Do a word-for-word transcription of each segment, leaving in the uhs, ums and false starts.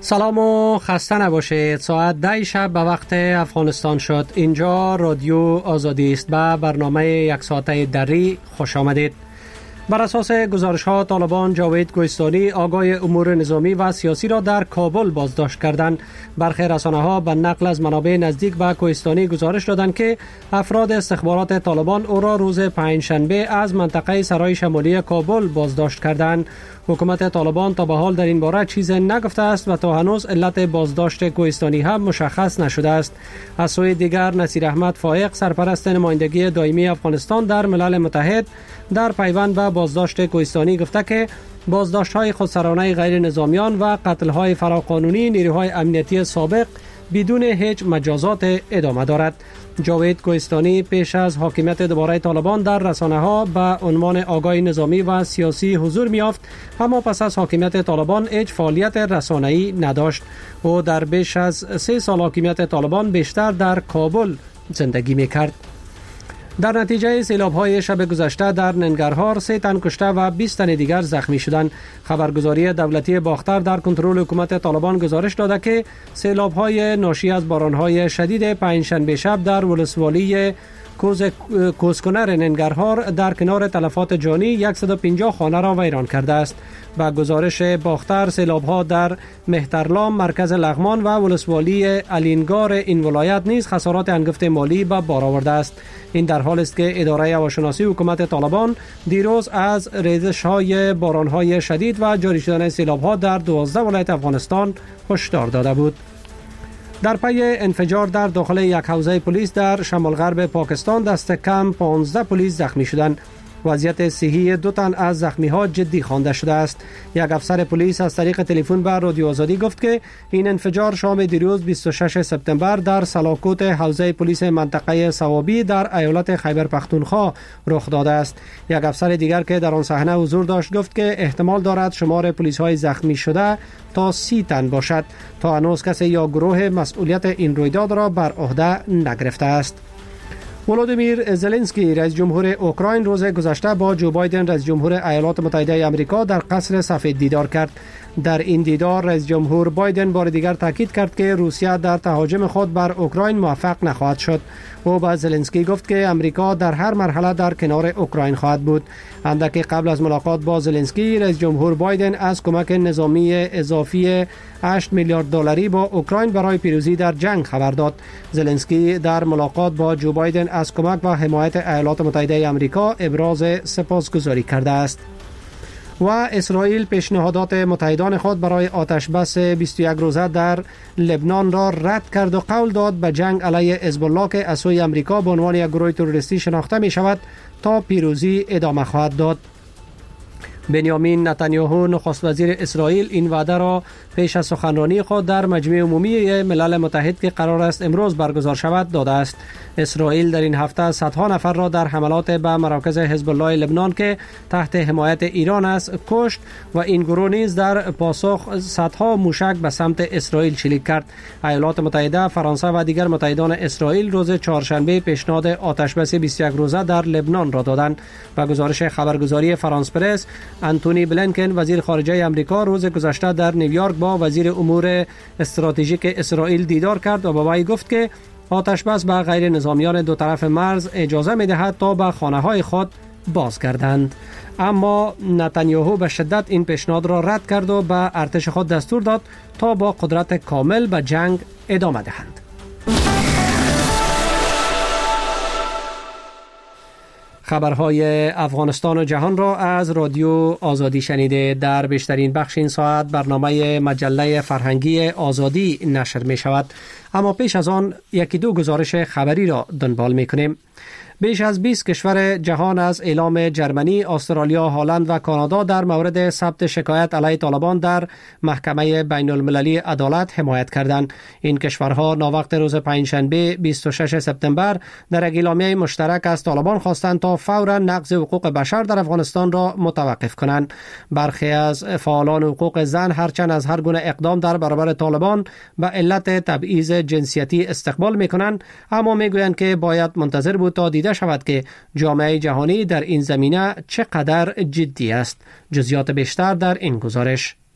سلام و خسته نباشید. ساعت ده شب به وقت افغانستان شد. اینجا رادیو آزادی است. به برنامه یک ساعته دری خوش آمدید. بر اساس گزارش ها طالبان جاوید کوهستانی آگاه امور نظامی و سیاسی را در کابل بازداشت کردند. برخی رسانه ها به نقل از منابع نزدیک به کوهستانی گزارش دادند که افراد استخبارات طالبان او را روز پنجشنبه از منطقه سرای شمالی کابل بازداشت کردند. حکومت طالبان تا به حال در این باره چیزی نگفته است و تا هنوز علت بازداشت کوهستانی هم مشخص نشده است. از سوی دیگر نصیر احمد فائق سرپرست نمایندگی دائمی افغانستان در ملل متحد در پیوند به بازداشت کوهستانی گفته که بازداشت‌های خودسرانه غیر نظامیان و قتل‌های فراقانونی نیروهای امنیتی سابق بدون هیچ مجازات ادامه دارد. جاوید کوهستانی پیش از حاکمیت دوباره طالبان در رسانه‌ها به عنوان آگاه نظامی و سیاسی حضور می‌یافت، اما پس از حاکمیت طالبان هیچ فعالیت رسانه‌ای نداشت. او در بیش از سه سال حاکمیت طالبان بیشتر در کابل زندگی می‌کرد. در نتیجه سیلاب‌های شب گذشته در ننگرهار سه تن کشته و بیست تن دیگر زخمی شدند. خبرگزاری دولتی باختر در کنترل حکومت طالبان گزارش داده که سیلاب‌های ناشی از باران‌های شدید پنجشنبه شب در ولسوالی کوزکنر ننگرهار در کنار تلفات جانی صد و پنجاه خانه را ویران کرده است. با گزارش باختر سیلاب‌ها در مهترلام، مرکز لغمان و ولسوالی الینگار این ولایت نیز خسارات هنگفت مالی به بار آورده است. این در حال است که اداره هواشناسی حکومت طالبان دیروز از ریزش‌های باران‌های شدید و جاری شدن سیلاب‌ها در دوازده ولایت افغانستان هشدار داده بود. در پی انفجار در داخل یک حوزه پلیس در شمال غرب پاکستان دست کم پانزده پلیس زخمی شدند. وضعیت صحی دو تن از زخمی ها جدی خوانده شده است. یک افسر پلیس از طریق تلفن به رادیو آزادی گفت که این انفجار شام دیروز بیست و شش سپتامبر در سلاکوت حوزه پلیس منطقه صوابی در ایالت خیبر پختونخوا رخ داده است. یک افسر دیگر که در آن صحنه حضور داشت گفت که احتمال دارد شمار پلیس های زخمی شده تا سی تن باشد. تا هنوز کسی یا گروه مسئولیت این رویداد را بر عهده نگرفته است. ولودیمیر زلنسکی رئیس جمهور اوکراین روز گذشته با جو بایدن رئیس جمهور ایالات متحده آمریکا در قصر سفید دیدار کرد. در این دیدار رئیس جمهور بایدن بار دیگر تاکید کرد که روسیه در تهاجم خود بر اوکراین موفق نخواهد شد. او به زلنسکی گفت که آمریکا در هر مرحله در کنار اوکراین خواهد بود. اندکی قبل از ملاقات با زلنسکی رئیس جمهور بایدن از کمک نظامی اضافی هشت میلیارد دلاری با اوکراین برای پیروزی در جنگ خبر داد. زلنسکی در ملاقات با جو بایدن از کمک و حمایت ایالات متحده آمریکا ابراز سپاسگزاری کرده است. و اسرائیل پیشنهادات متحدان خود برای آتش بس بیست و یک روزه در لبنان را رد کرد و قول داد به جنگ علیه حزب الله که از سوی آمریکا به عنوان یک گروه تروریستی شناخته می شود تا پیروزی ادامه خواهد داد. بنیامین نتانیاهو نخست وزیر اسرائیل این وعده را پیش از سخنرانی خود در مجمع عمومی ملل متحد که قرار است امروز برگزار شود داده است. اسرائیل در این هفته صدها نفر را در حملات به مراکز حزب الله لبنان که تحت حمایت ایران است کشت و این گروه نیز در پاسخ صدها موشک به سمت اسرائیل شلیک کرد. ایالات متحده، فرانسه و دیگر متحدان اسرائیل روز چهارشنبه پیشنهاد آتش‌بس بیست و یک روزه در لبنان را دادند. با گزارش خبرگزاری فرانس پرس، آنتونی بلینکن وزیر خارجه آمریکا روز گذشته در نیویورک با وزیر امور استراتژیک اسرائیل دیدار کرد و با وی گفت که آتش بس به غیر نظامیان دو طرف مرز اجازه می‌دهد تا به خانه‌های خود بازگردند. اما نتانیاهو به شدت این پیشنهاد را رد کرد و به ارتش خود دستور داد تا با قدرت کامل به جنگ ادامه دهند. خبرهای افغانستان و جهان را از رادیو آزادی شنیده. در بیشترین بخش این ساعت برنامه مجله فرهنگی آزادی نشر می شود، اما پیش از آن یکی دو گزارش خبری را دنبال می کنیم. بیش از بیست کشور جهان از اعلام جرمنی، استرالیا، هلند و کانادا در مورد ثبت شکایت علیه طالبان در محکمه بین المللی عدالت حمایت کردند. این کشورها ناوقت روز پنجشنبه بیست و شش سپتامبر در یک اعلامیه مشترک از طالبان خواستند تا فوراً نقض حقوق بشر در افغانستان را متوقف کنند. برخی از فعالان حقوق زن هرچند از هر گونه اقدام در برابر طالبان به علت تبعیض جنسیتی استقبال می‌کنند، اما می‌گویند که باید منتظر بود تا دیده شود که جامعه جهانی در این زمینه چقدر جدی است. جزئیات بیشتر در این گزارش.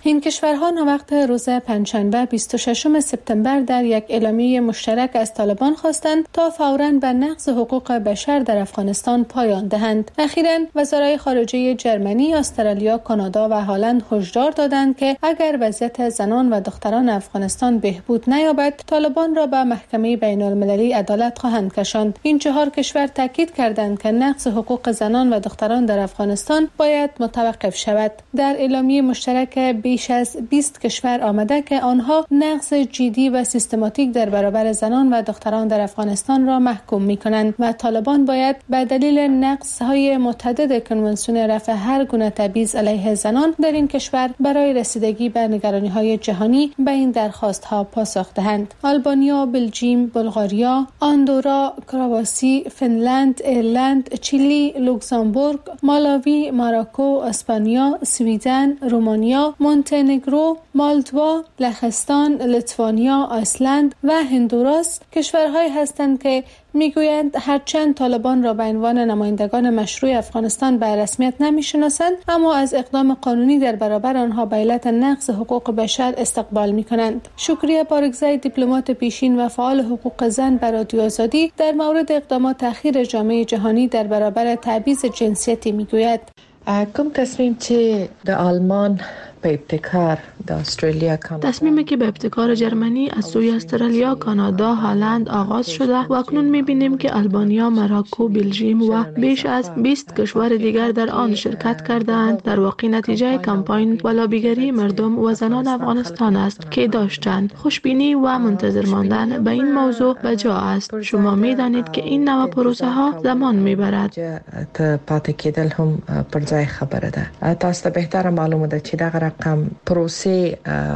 این کشورها ناوقت روز پنجشنبه بیست و ششم سپتامبر در یک اعلامیه مشترک از طالبان خواستند تا فوراً به نقض حقوق بشر در افغانستان پایان دهند. اخیراً وزرای خارجه جرمنی، استرالیا، کانادا و هلند هشدار دادند که اگر وضعیت زنان و دختران افغانستان بهبود نیابد، طالبان را به محکمه بین المللی عدالت خواهند کشاند. این چهار کشور تاکید کردند که نقض حقوق زنان و دختران در افغانستان باید متوقف شود. در اعلامیه مشترک بیش از بیست کشور آمده که آنها نقض جدی و سیستماتیک در برابر زنان و دختران در افغانستان را محکوم می‌کنند و طالبان باید به دلیل نقض‌های متعدد کنوانسیون رفع هر گونه تبعیض علیه زنان در این کشور برای رسیدگی به نگرانی‌های جهانی به این درخواست‌ها پاسخ دهند. آلبانیا، بلژیم، بلغاریا، آندورا، کرواسی، فنلند، ایرلند، چیلی، لوکزامبورگ، مالاوی، ماروکو، اسپانیا، سویدن، رومانیا، مونتنگرو، مالدوا، لهستان، لیتوانیا، ایسلند و هندوراس کشورهایی هستند که میگویند هرچند طالبان را به عنوان نمایندگان مشروع افغانستان به رسمیت نمیشناسند، اما از اقدام قانونی در برابر آنها به علت نقض حقوق بشر استقبال میکنند. شکریه بارگزای، دیپلمات پیشین و فعال حقوق زن بر رادیو آزادی، در مورد اقدامات اخیر جامعه جهانی در برابر تبعیض جنسیتی میگوید. کوم تصمیم چې د آلمان به ابتکار د استرالیا کانادا تصمیمی که به ابتکار جرمنی از سوی استرالیا، کانادا، هلند آغاز شده و اکنون می‌بینیم که آلبانیا، مراکو، بلژیم و بیش از بیست کشور دیگر در آن شرکت کردند. در واقع نتیجه کمپاین و لابیگری مردم و زنان افغانستان است که داشتند خوشبینی و منتظر ماندن به این موضوع به جا است. شما می‌دانید که این نوع پروسه ها زمان می‌برد. ته پاتې کېدل هم پر ځای خبره ده. تاسو ته بهتره معلومه ده چې دغه رقم پروسه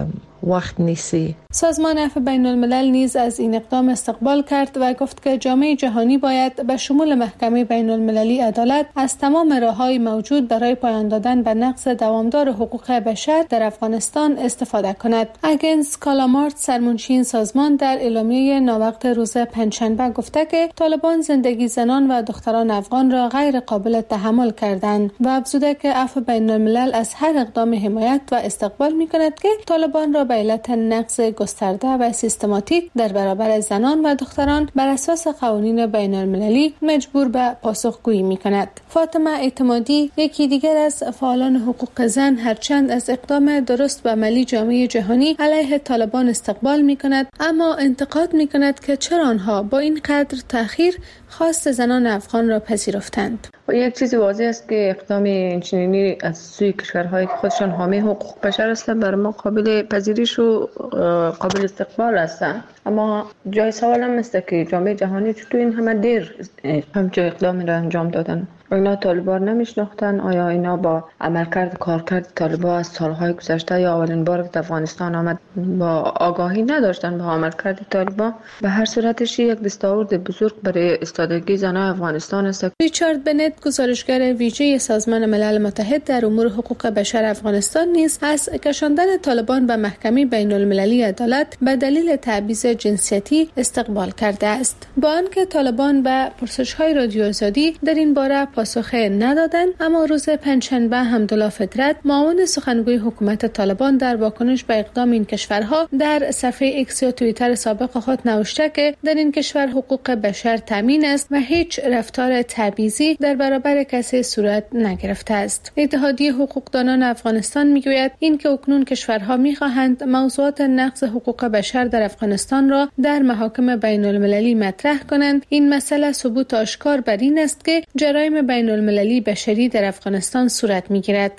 وقت نیسی. سازمان عفو بین الملل نیز از این اقدام استقبال کرد و گفت که جامعه جهانی باید به شمول محکمه بین المللی عدالت از تمام راه‌های موجود برای پایان دادن به نقض دوامدار حقوق بشر در افغانستان استفاده کند. اگنس کالامارت، سرمنشی این سازمان، در اعلامیه ناوقت روز پنجشنبه گفته که طالبان زندگی زنان و دختران افغان را غیر قابل تحمل کردند و افزوده که عفو بین الملل از هر اقدام حمایت و استقبال می‌کند که طالبان را به علت نقض گسترده و سیستماتیک در برابر زنان و دختران بر اساس قوانین بین المللی مجبور به پاسخگویی می‌کند. فاطمه اعتمادی، یکی دیگر از فعالان حقوق زن، هرچند از اقدام درست و عملی جامعه جهانی علیه طالبان استقبال می‌کند، اما انتقاد می‌کند که چرا آنها با این قدر تأخیر خواست زنان افغان را پذیرفتند. یک چیز واضح است که اقدام اینچنینی از سوی کشورهایی که خودشان حامی حقوق بشر هستند بر ما قابل پذیرش و قابل استقبال هستند، اما جای سوال هم است که جامعه جهانی چطور این همه دیر همچون اقدامی را انجام دادن؟ اینا طالبان نمیشناختن؟ آیا اینا با عملکرد کارکرد طالبان از سالهای گذشته یا اولین بار که افغانستان آمد با آگاهی نداشتن با عملکرد طالبان؟ به هر صورتش یک دستاورد بزرگ برای ایستادگی زنان افغانستان است. ریچارد بنت، گزارشگر ویژه سازمان ملل متحد در امور حقوق بشر افغانستان، نیز از کشاندن طالبان به محکمه بین المللی عدالت به دلیل تبعیض جنسیتی استقبال کرده است. با آنکه طالبان به پرسش‌های رادیو آزادی در این باره پاسخ ندادند، اما روز پنجشنبه حمدالله فطرت، معاون سخنگوی حکومت طالبان، در واکنش به اقدام این کشورها در صفحه ایکس یا توییتر سابق خود نوشته که در این کشور حقوق بشر تامین است و هیچ رفتار تبعیضی در برابر کسی صورت نگرفته است. اتحادیه حقوقدانان افغانستان میگوید اینکه اکنون کشورها میخواهند موضوعات نقض حقوق بشر در افغانستان را در محاکم بین المللی مطرح کنند. این مسئله ثبوت آشکار بر این است که جرایم بین المللی بشری در افغانستان صورت میگیرد.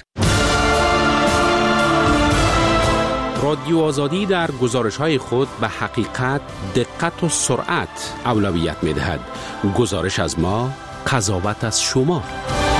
رادیو آزادی در گزارش‌های خود به حقیقت، دقت و سرعت اولویت می‌دهد. گزارش از ما، قضاوت از شما.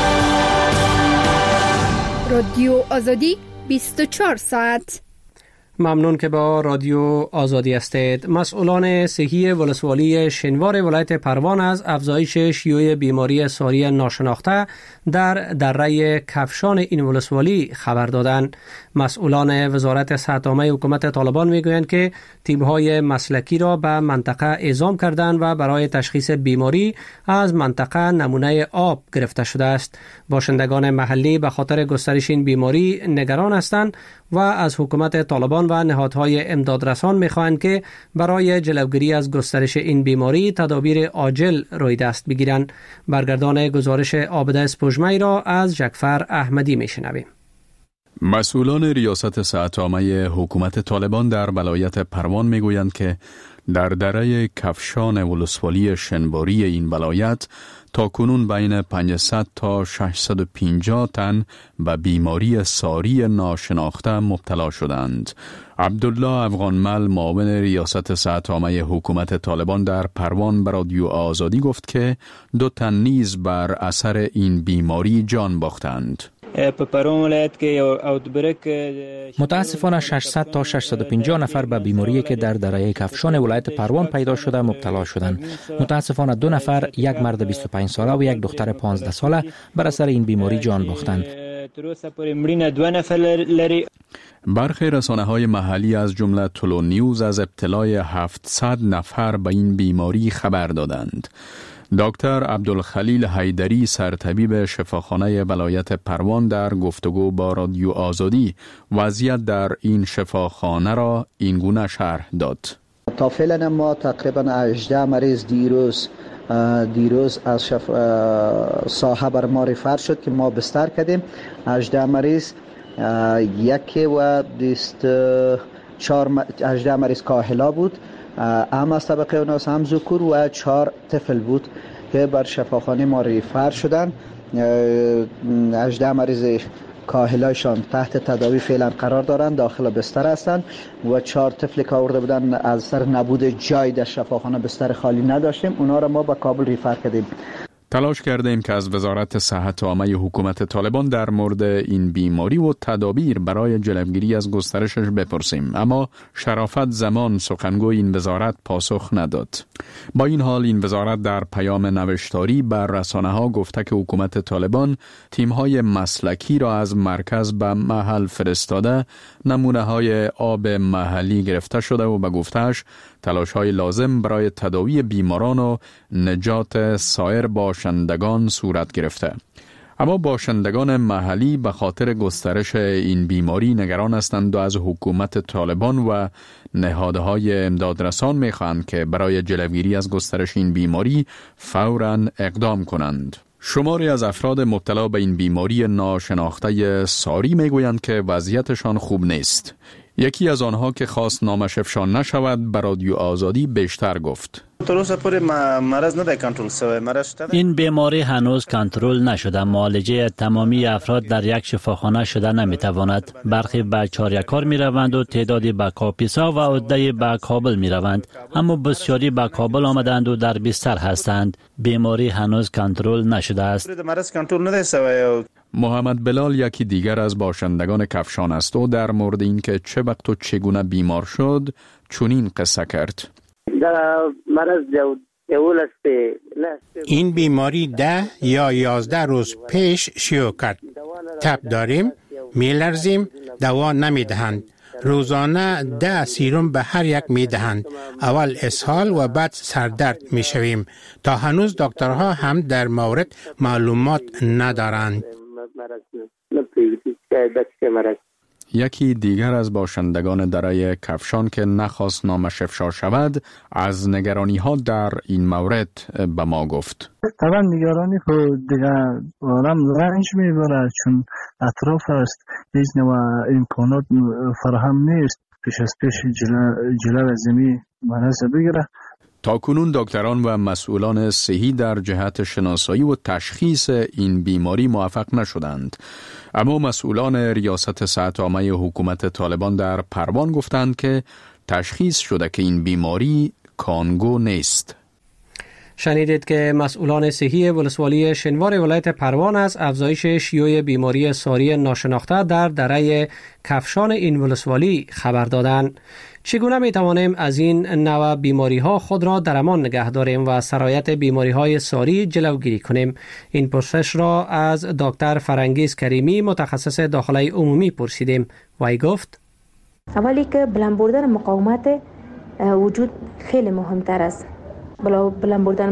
رادیو آزادی بیست و چهار ساعت. ممنون که با رادیو آزادی هستید. مسئولان صحی ولسوالی شنوار ولایت پروان از افزایش شیوع بیماری ساری ناشناخته در دره کفشان این ولسوالی خبر دادند. مسئولان وزارت صحت عامه حکومت طالبان میگویند که تیم‌های مسلکی را به منطقه اعزام کردند و برای تشخیص بیماری از منطقه نمونه آب گرفته شده است. باشندگان محلی به خاطر گسترش این بیماری نگران هستند و از حکومت طالبان و نهادهای امدادرسان می‌خواهند که برای جلوگیری از گسترش این بیماری تدابیر عاجل روی دست بگیرند. برگردان گزارش عابده اسپوژمه‌ای را از جعفر احمدی میشنویم. مسئولان ریاست صحت عامه حکومت طالبان در ولایت پروان میگویند که در دره کفشان ولسوالی شنواری این ولایت تا کنون بین پانصد تا ششصد و پنجاه تن به بیماری ساری ناشناخته مبتلا شدند. عبدالله افغانمل معاون ریاست صحت عامه حکومت طالبان در پروان به رادیو آزادی گفت که دو تن نیز بر اثر این بیماری جان باختند. متاسفانه ششصد تا ششصد و پنجاه نفر به بیماری که در دره کفشان ولایت پروان پیدا شده مبتلا شدند. متاسفانه دو نفر، یک مرد بیست و پنج ساله و یک دختر پانزده ساله بر اثر این بیماری جان باختند. برخی رسانه‌های محلی از جمله طلوع نیوز از ابتلای هفتصد نفر به این بیماری خبر دادند. دکتر عبدالخلیل حیدری سرطبیب شفاخانه ولایت پروان در گفتگو با رادیو آزادی وضعیت در این شفاخانه را این گونه شرح داد. تا فعلا ما تقریبا هجده مریض دیروز دیروز از شف... ساحه بر ما ریفر شد که ما بستر کردیم. هجده مریض، یکی و بیست چهار هجده مریض کاهلا بود، هم از طبقه اوناس هم ذکور و چهار طفل بود که بر شفاخانه ما ریفر شدن. هجده مریض کاهلایشان تحت تداوی فعلا قرار دارند، داخل بستر هستند و چهار طفلی که آورده بودن از سر نبود جای در شفاخانه بستر خالی نداشتیم، اونا را ما به کابل ریفر کردیم. تلاش کردیم که از وزارت صحت عامه حکومت طالبان در مورد این بیماری و تدابیر برای جلوگیری از گسترشش بپرسیم، اما شرافت زمان سخنگوی این وزارت پاسخ نداد. با این حال این وزارت در پیام نوشتاری بر رسانه‌ها گفته که حکومت طالبان تیم‌های مسلکی را از مرکز به محل فرستاده، نمونه‌های آب محلی گرفته شده و به گفته‌اش تلاش‌های لازم برای تداوی بیماران و نجات سایر باشندگان صورت گرفته. اما باشندگان محلی به خاطر گسترش این بیماری نگران هستند و از حکومت طالبان و نهادهای امدادرسان می‌خواهند که برای جلوگیری از گسترش این بیماری فوراً اقدام کنند. شماری از افراد مبتلا به این بیماری ناشناخته ساری میگویند که وضعیتشان خوب نیست. یکی از آنها که خواست نامش افشا نشود به رادیو آزادی بیشتر گفت. این بیماری هنوز کنترل نشده. معالجه تمامی افراد در یک شفاخانه شده نمیتواند. برخی به چاریکار می روند و تعدادی به کاپیسا و عده‌ای به کابل می روند، اما بسیاری به کابل آمدند و در بستر هستند. بیماری هنوز کنترل نشده است. محمد بلال یکی دیگر از باشندگان کفشان است و در مورد این که چه وقت و چگونه بیمار شد چنین قصه کرد. این بیماری ده یا یازده روز پیش شیوع کرد. تب داریم، میلرزیم، دوا نمیدهند. روزانه ده سیروم به هر یک میدهند. اول اسهال و بعد سردرد میشویم. تا هنوز دکترها هم در مورد معلومات ندارند. یکی دیگر از باشندگان دره کفشان که نخواست نامش افشا شود از نگرانی ها در این مورد به ما گفت. طبعا نگرانی که دیگه آدم رنج میبره، چون اطراف است هیچ نوع امکانات فراهم نیست پیش از پیش جلو زمین مرض بگیره. تا کنون دکتران و مسئولان صحی در جهت شناسایی و تشخیص این بیماری موفق نشدند، اما مسئولان ریاست صحت عامه حکومت طالبان در پروان گفتند که تشخیص شده که این بیماری کانگو نیست. شنیدید که مسئولان صحی ولسوالی شنوار ولایت پروان از افزایش شیوع بیماری ساری ناشناخته در دره کفشان این ولسوالی خبر دادند. چگونه می توانیم از این نوع بیماری ها خود را در امان نگه داریم و سرایت بیماری های ساری جلوگیری کنیم؟ این پرسش را از دکتر فرنگیز کریمی متخصص داخله عمومی پرسیدیم. وی گفت: اولی که بلند بردن مقاومت وجود خیلی مهمتر است. بلند بردن